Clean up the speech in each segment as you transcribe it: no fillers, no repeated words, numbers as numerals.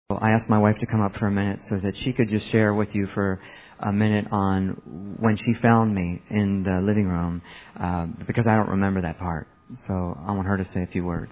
I asked my wife to come up for a minute so that she could just share with you for a minute on when she found me in the living room, because I don't remember that part. So I want her to say a few words.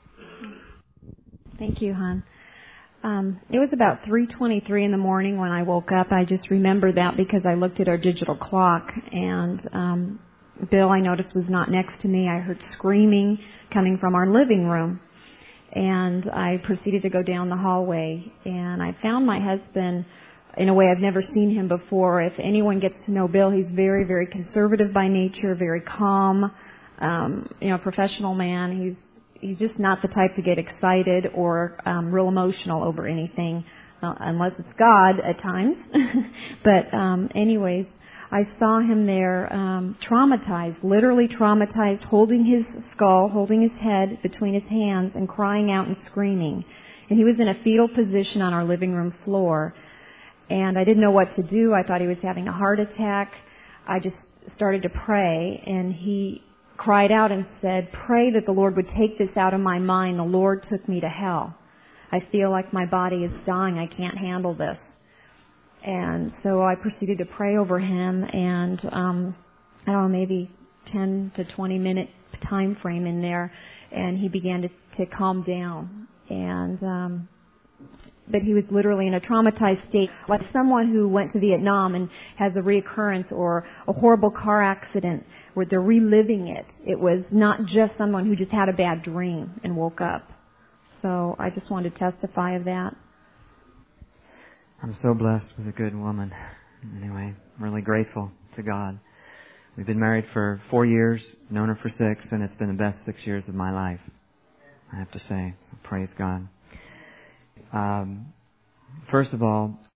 Thank you, hon. It was about 3:23 in the morning when I woke up. I just remember that because I looked at our digital clock, and Bill, I noticed, was not next to me. I heard screaming coming from our living room, and I proceeded to go down the hallway, and I found my husband in a way I've never seen him before. If anyone gets to know Bill, he's very, very conservative by nature, very calm, professional man. He's just not the type to get excited or real emotional over anything, unless it's God at times. But anyways, I saw him there traumatized, literally traumatized, holding his skull, holding his head between his hands and crying out and screaming. And he was in a fetal position on our living room floor. And I didn't know what to do. I thought he was having a heart attack. I just started to pray, and he cried out and said, "Pray that the Lord would take this out of my mind. The Lord took me to hell. I feel like my body is dying. I can't handle this." And so I proceeded to pray over him, and I don't know, maybe 10 to 20 minute time frame in there, and he began to calm down. And but he was literally in a traumatized state, like someone who went to Vietnam and has a reoccurrence or a horrible car accident where they're reliving it. It was not just someone who just had a bad dream and woke up. So I just wanted to testify of that. I'm so blessed with a good woman. Anyway, I'm really grateful to God. We've been married for 4 years, known her for 6, and it's been the best 6 years of my life, I have to say. So praise God. First of all,